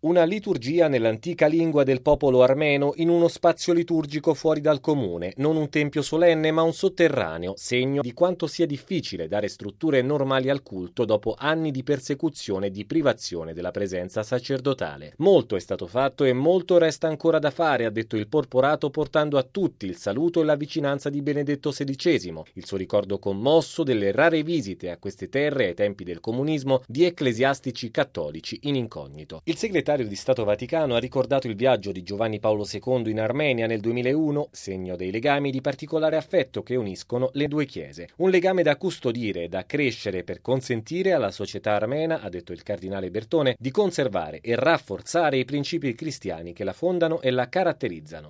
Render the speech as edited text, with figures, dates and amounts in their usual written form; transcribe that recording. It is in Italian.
Una liturgia nell'antica lingua del popolo armeno in uno spazio liturgico fuori dal comune, non un tempio solenne ma un sotterraneo, segno di quanto sia difficile dare strutture normali al culto dopo anni di persecuzione e di privazione della presenza sacerdotale. Molto è stato fatto e molto resta ancora da fare, ha detto il porporato, portando a tutti il saluto e la vicinanza di Benedetto XVI, il suo ricordo commosso delle rare visite a queste terre ai tempi del comunismo di ecclesiastici cattolici in incognito. Il segretario di Stato Vaticano ha ricordato il viaggio di Giovanni Paolo II in Armenia nel 2001, segno dei legami di particolare affetto che uniscono le due chiese. Un legame da custodire e da crescere per consentire alla società armena, ha detto il cardinale Bertone, di conservare e rafforzare i principi cristiani che la fondano e la caratterizzano.